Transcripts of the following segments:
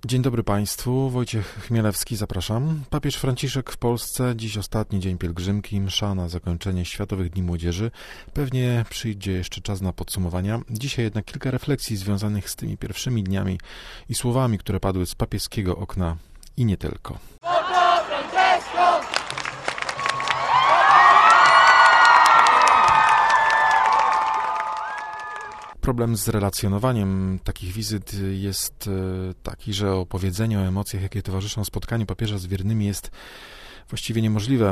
Dzień dobry Państwu, Wojciech Chmielewski, zapraszam. Papież Franciszek w Polsce, dziś ostatni dzień pielgrzymki, msza na zakończenie Światowych Dni Młodzieży. Pewnie przyjdzie jeszcze czas na podsumowania. Dzisiaj jednak kilka refleksji związanych z tymi pierwszymi dniami i słowami, które padły z papieskiego okna i nie tylko. Problem z relacjonowaniem takich wizyt jest taki, że opowiedzenie o emocjach, jakie towarzyszą spotkaniu papieża z wiernymi, jest właściwie niemożliwe.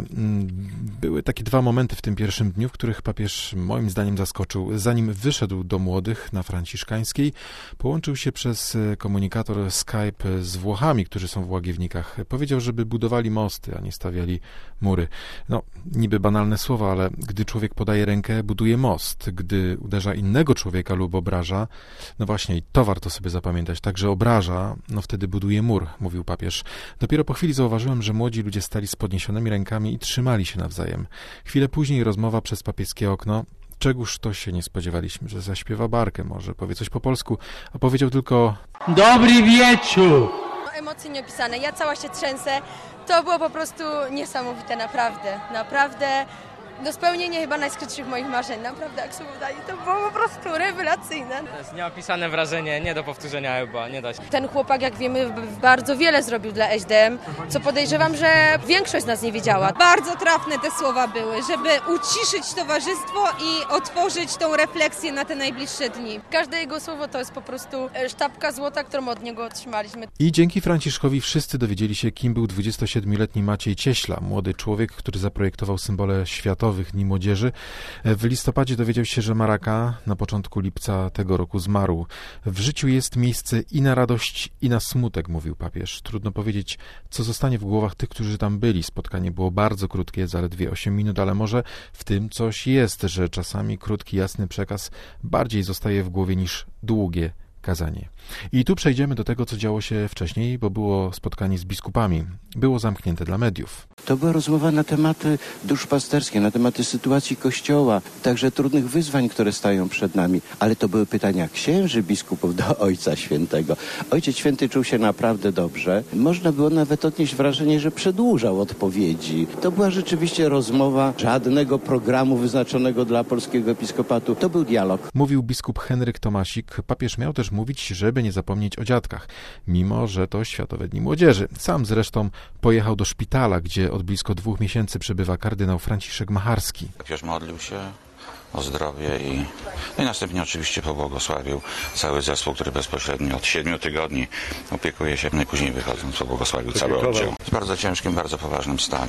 Były takie dwa momenty w tym pierwszym dniu, w których papież moim zdaniem zaskoczył. Zanim wyszedł do młodych na Franciszkańskiej, połączył się przez komunikator Skype z Włochami, którzy są w Łagiewnikach. Powiedział, żeby budowali mosty, a nie stawiali mury. No, niby banalne słowa, ale gdy człowiek podaje rękę, buduje most. Gdy uderza innego człowieka lub obraża, no właśnie, i to warto sobie zapamiętać, także obraża, no wtedy buduje mur, mówił papież. Dopiero po chwili zauważyłem, że młodzi ludzie stali z podniesionymi rękami i trzymali się nawzajem. Chwilę później rozmowa przez papieskie okno. Czegóż to się nie spodziewaliśmy, że zaśpiewa barkę, może powie coś po polsku, a powiedział tylko dobry wieczór. Emocje nieopisane, ja cała się trzęsę. To było po prostu niesamowite, naprawdę. Do spełnienia chyba najskrytszych moich marzeń, naprawdę, jak słowo dali, to było po prostu rewelacyjne. To jest nieopisane wrażenie, nie do powtórzenia chyba, nie da się. Ten chłopak, jak wiemy, bardzo wiele zrobił dla SDM, co podejrzewam, że większość z nas nie wiedziała. Bardzo trafne te słowa były, żeby uciszyć towarzystwo i otworzyć tą refleksję na te najbliższe dni. Każde jego słowo to jest po prostu sztabka złota, którą od niego otrzymaliśmy. I dzięki Franciszkowi wszyscy dowiedzieli się, kim był 27-letni Maciej Cieśla, młody człowiek, który zaprojektował symbole Światowych Dni Młodzieży. W listopadzie dowiedział się, że ma raka. Na początku lipca tego roku zmarł. W życiu jest miejsce i na radość, i na smutek, mówił papież. Trudno powiedzieć, co zostanie w głowach tych, którzy tam byli. Spotkanie było bardzo krótkie, zaledwie 8 minut, ale może w tym coś jest, że czasami krótki, jasny przekaz bardziej zostaje w głowie niż długie kazanie. I tu przejdziemy do tego, co działo się wcześniej, bo było spotkanie z biskupami. Było zamknięte dla mediów. To była rozmowa na tematy duszpasterskie, na tematy sytuacji Kościoła, także trudnych wyzwań, które stają przed nami. Ale to były pytania księży biskupów do Ojca Świętego. Ojciec Święty czuł się naprawdę dobrze. Można było nawet odnieść wrażenie, że przedłużał odpowiedzi. To była rzeczywiście rozmowa, żadnego programu wyznaczonego dla polskiego episkopatu. To był dialog. Mówił biskup Henryk Tomasik. Papież miał też mówić, żeby nie zapomnieć o dziadkach, mimo że to Światowe Dni Młodzieży. Sam zresztą pojechał do szpitala, gdzie od blisko 2 miesięcy przebywa kardynał Franciszek Macharski. Papież modlił się o zdrowie i następnie oczywiście pobłogosławił cały zespół, który bezpośrednio od 7 tygodni opiekuje się, najpóźniej wychodząc pobłogosławił cały oddział. W bardzo ciężkim, bardzo poważnym stanie.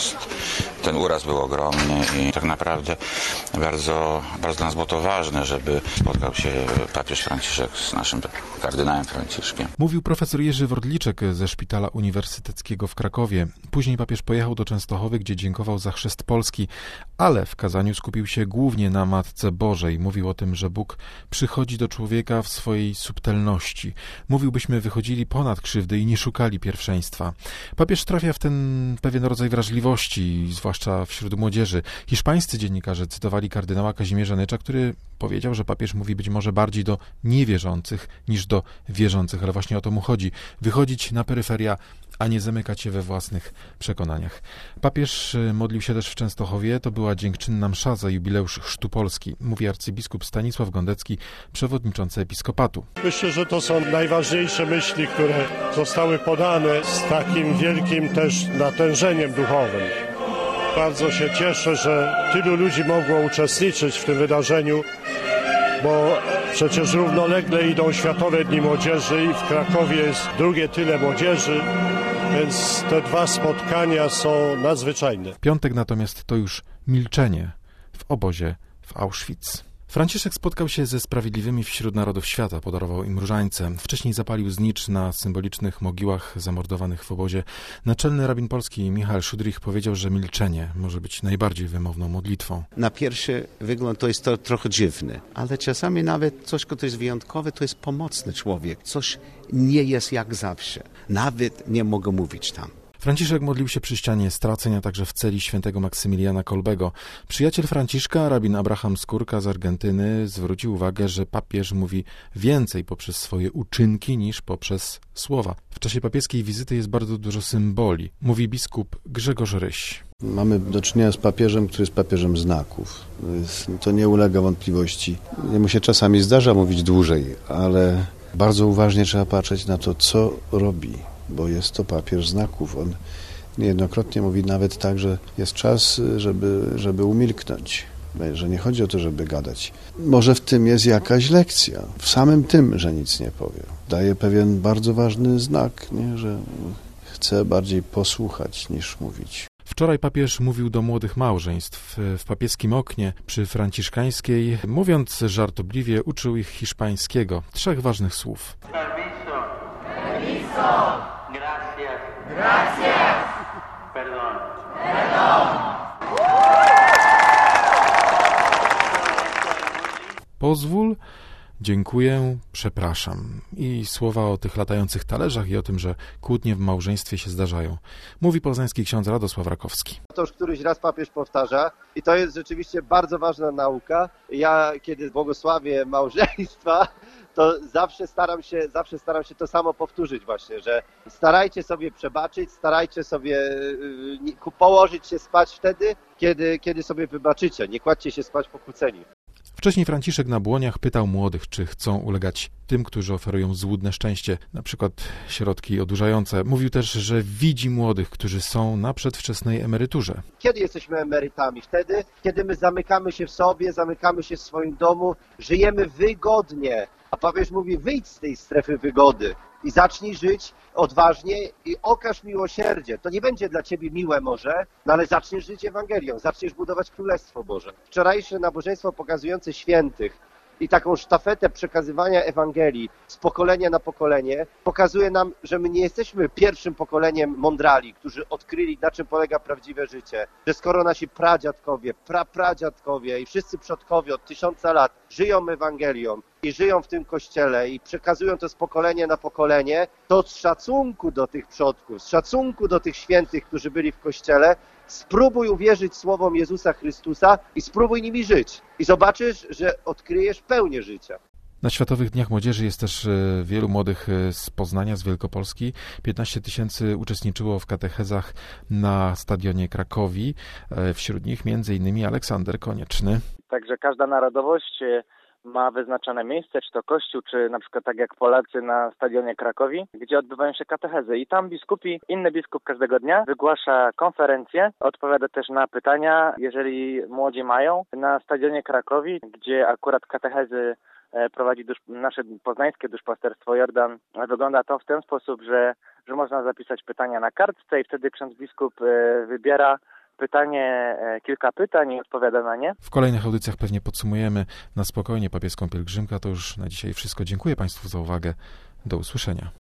Ten uraz był ogromny i tak naprawdę bardzo dla nas było to ważne, żeby spotkał się papież Franciszek z naszym kardynałem Franciszkiem. Mówił profesor Jerzy Wordliczek ze Szpitala Uniwersyteckiego w Krakowie. Później papież pojechał do Częstochowy, gdzie dziękował za chrzest Polski, ale w kazaniu skupił się głównie na Matce Bożej. Mówił o tym, że Bóg przychodzi do człowieka w swojej subtelności. Mówił, byśmy wychodzili ponad krzywdy i nie szukali pierwszeństwa. Papież trafia w ten pewien rodzaj wrażliwości, zwłaszcza wśród młodzieży. Hiszpańscy dziennikarze cytowali kardynała Kazimierza Nycza, który powiedział, że papież mówi być może bardziej do niewierzących niż do wierzących, ale właśnie o to mu chodzi. Wychodzić na peryferia, a nie zamykać się we własnych przekonaniach. Papież modlił się też w Częstochowie. To była dziękczynna msza za jubileusz Chrztu Polski, mówi arcybiskup Stanisław Gondecki, przewodniczący episkopatu. Myślę, że to są najważniejsze myśli, które zostały podane z takim wielkim też natężeniem duchowym. Bardzo się cieszę, że tylu ludzi mogło uczestniczyć w tym wydarzeniu, bo przecież równolegle idą Światowe Dni Młodzieży i w Krakowie jest drugie tyle młodzieży, więc te dwa spotkania są nadzwyczajne. W piątek natomiast to już milczenie w obozie w Auschwitz. Franciszek spotkał się ze sprawiedliwymi wśród narodów świata, podarował im różańce. Wcześniej zapalił znicz na symbolicznych mogiłach zamordowanych w obozie. Naczelny rabin polski Michał Szudrich powiedział, że milczenie może być najbardziej wymowną modlitwą. Na pierwszy wygląd to jest to trochę dziwne, ale czasami nawet coś, co jest wyjątkowe, to jest pomocny człowiek. Coś nie jest jak zawsze. Nawet nie mogę mówić tam. Franciszek modlił się przy ścianie straceń, a także w celi świętego Maksymiliana Kolbego. Przyjaciel Franciszka, rabin Abraham Skórka z Argentyny, zwrócił uwagę, że papież mówi więcej poprzez swoje uczynki niż poprzez słowa. W czasie papieskiej wizyty jest bardzo dużo symboli, mówi biskup Grzegorz Ryś. Mamy do czynienia z papieżem, który jest papieżem znaków. To nie ulega wątpliwości. Jemu się czasami zdarza mówić dłużej, ale bardzo uważnie trzeba patrzeć na to, co robi, bo jest to papież znaków. On niejednokrotnie mówi nawet tak, że jest czas, żeby umilknąć. Że nie chodzi o to, żeby gadać. Może w tym jest jakaś lekcja. W samym tym, że nic nie powie. Daje pewien bardzo ważny znak, nie? Że chce bardziej posłuchać niż mówić. Wczoraj papież mówił do młodych małżeństw w papieskim oknie przy Franciszkańskiej. Mówiąc żartobliwie, uczył ich hiszpańskiego. 3 ważnych słów. Permiso. Permiso. Gracias. Gracias. Perdón. Perdón. Pozwól, dziękuję, przepraszam. I słowa o tych latających talerzach i o tym, że kłótnie w małżeństwie się zdarzają. Mówi poznański ksiądz Radosław Rakowski. To już któryś raz papież powtarza i to jest rzeczywiście bardzo ważna nauka. Ja, kiedy błogosławię małżeństwa, to zawsze staram się to samo powtórzyć właśnie, że starajcie sobie przebaczyć, starajcie sobie położyć się spać wtedy, kiedy sobie wybaczycie. Nie kładźcie się spać pokłóceni. Wcześniej Franciszek na błoniach pytał młodych, czy chcą ulegać tym, którzy oferują złudne szczęście, na przykład środki odurzające. Mówił też, że widzi młodych, którzy są na przedwczesnej emeryturze. Kiedy jesteśmy emerytami? Wtedy, kiedy my zamykamy się w sobie, zamykamy się w swoim domu, żyjemy wygodnie. A papież mówi, wyjdź z tej strefy wygody i zacznij żyć odważnie i okaż miłosierdzie. To nie będzie dla ciebie miłe może, no ale zaczniesz żyć Ewangelią, zaczniesz budować Królestwo Boże. Wczorajsze nabożeństwo pokazujące świętych i taką sztafetę przekazywania Ewangelii z pokolenia na pokolenie pokazuje nam, że my nie jesteśmy pierwszym pokoleniem mądrali, którzy odkryli, na czym polega prawdziwe życie. Że skoro nasi pradziadkowie, prapradziadkowie i wszyscy przodkowie od 1000 lat żyją Ewangelią i żyją w tym Kościele i przekazują to z pokolenia na pokolenie, to z szacunku do tych przodków, z szacunku do tych świętych, którzy byli w Kościele, spróbuj uwierzyć słowom Jezusa Chrystusa i spróbuj nimi żyć. I zobaczysz, że odkryjesz pełnię życia. Na Światowych Dniach Młodzieży jest też wielu młodych z Poznania, z Wielkopolski. 15 000 uczestniczyło w katechezach na stadionie Krakowi. Wśród nich m.in. Aleksander Konieczny. Także każda narodowość ma wyznaczone miejsce, czy to Kościół, czy na przykład tak jak Polacy na stadionie Krakowi, gdzie odbywają się katechezy. I tam inny biskup każdego dnia wygłasza konferencję, odpowiada też na pytania, jeżeli młodzi mają. Na stadionie Krakowi, gdzie akurat katechezy prowadzi nasze poznańskie duszpasterstwo Jordan, wygląda to w ten sposób, że można zapisać pytania na kartce i wtedy ksiądz biskup wybiera kilka pytań i odpowiada na nie. W kolejnych audycjach pewnie podsumujemy na spokojnie papieską pielgrzymkę. To już na dzisiaj wszystko. Dziękuję Państwu za uwagę. Do usłyszenia.